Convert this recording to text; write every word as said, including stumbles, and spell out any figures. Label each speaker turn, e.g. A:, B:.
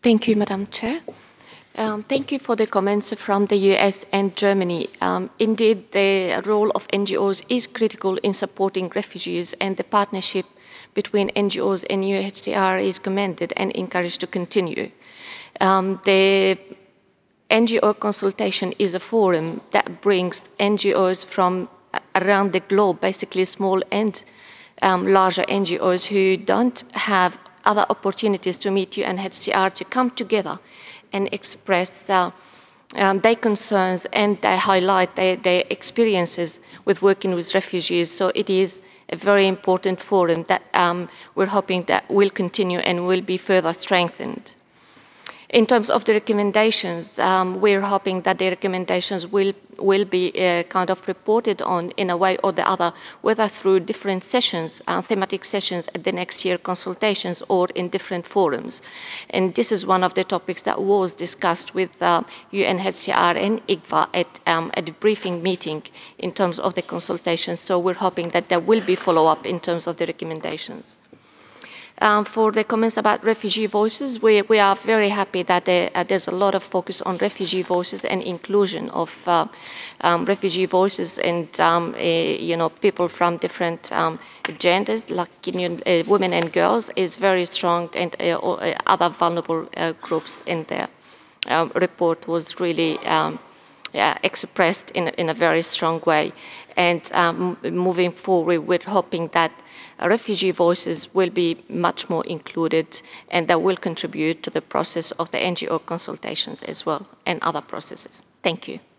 A: Thank you, Madam Chair. Um, thank you for the comments from the U S and Germany. Um, indeed, the role of N G Os is critical in supporting refugees, and the partnership between N G Os and U N H C R is commended and encouraged to continue. Um, the N G O consultation is a forum that brings N G Os from around the globe, basically small and um, larger N G Os who don't have other opportunities to meet U N H C R, to come together and express uh, um, their concerns, and they highlight their, their experiences with working with refugees. So it is a very important forum that um, we're hoping that will continue and will be further strengthened. In terms of the recommendations, um, we're hoping that the recommendations will will be uh, kind of reported on in a way or the other, whether through different sessions, uh, thematic sessions at the next year consultations, or in different forums. And this is one of the topics that was discussed with uh, U N H C R and I C V A at, um, at a briefing meeting in terms of the consultations. So we're hoping that there will be follow-up in terms of the recommendations. Um, for the comments about refugee voices, we, we are very happy that there, uh, there's a lot of focus on refugee voices and inclusion of uh, um, refugee voices and um, uh, you know, people from different um, genders, like you know, uh, women and girls, is very strong, and uh, uh, other vulnerable uh, groups in the uh, report was really um, yeah, expressed in, in a very strong way. And um, moving forward, we're hoping that refugee voices will be much more included, and that will contribute to the process of the N G O consultations as well, and other processes. Thank you.